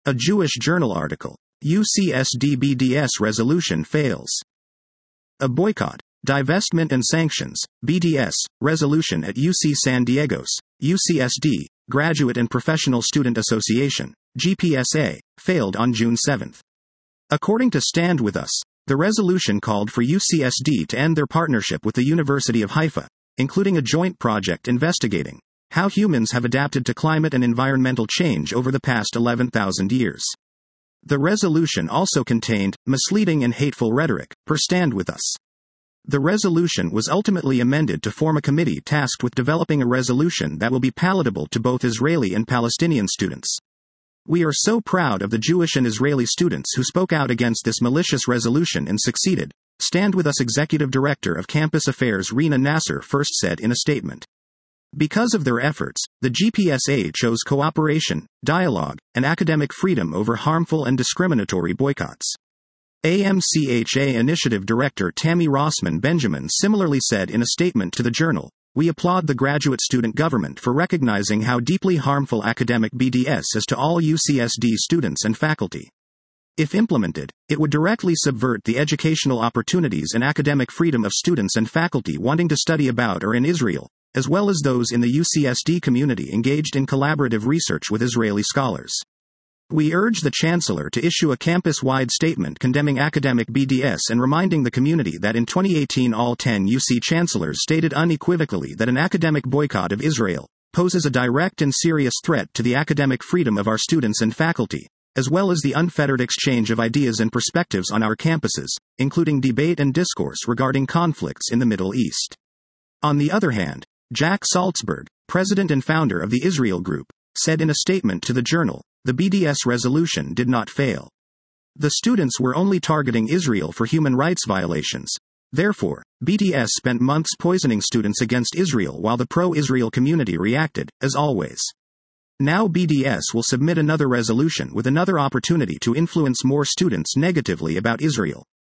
A Jewish Journal article. UCSD BDS resolution fails. A boycott, divestment and sanctions, BDS, resolution at UC San Diego's, UCSD, Graduate and Professional Student Association, GPSA, failed on June 7. According to Stand With Us, the resolution called for UCSD to end their partnership with the University of Haifa, including a joint project investigating how humans have adapted to climate and environmental change over the past 11,000 years. The resolution also contained misleading and hateful rhetoric, per Stand With Us. The resolution was ultimately amended to form a committee tasked with developing a resolution that will be palatable to both Israeli and Palestinian students. We are so proud of the Jewish and Israeli students who spoke out against this malicious resolution and succeeded, Stand With Us Executive Director of Campus Affairs Rina Nasser first said in a statement. Because of their efforts, the GPSA chose cooperation, dialogue, and academic freedom over harmful and discriminatory boycotts. AMCHA Initiative Director Tammy Rossman Benjamin similarly said in a statement to the Journal, "We applaud the graduate student government for recognizing how deeply harmful academic BDS is to all UCSD students and faculty. If implemented, it would directly subvert the educational opportunities and academic freedom of students and faculty wanting to study about or in Israel, as well as those in the UCSD community engaged in collaborative research with Israeli scholars. We urge the Chancellor to issue a campus-wide statement condemning academic BDS and reminding the community that in 2018 all 10 UC chancellors stated unequivocally that an academic boycott of Israel poses a direct and serious threat to the academic freedom of our students and faculty, as well as the unfettered exchange of ideas and perspectives on our campuses, including debate and discourse regarding conflicts in the Middle East." On the other hand, Jack Salzberg, president and founder of the Israel Group, said in a statement to the Journal, the BDS resolution did not fail. The students were only targeting Israel for human rights violations. Therefore, BDS spent months poisoning students against Israel while the pro-Israel community reacted, as always. Now BDS will submit another resolution with another opportunity to influence more students negatively about Israel.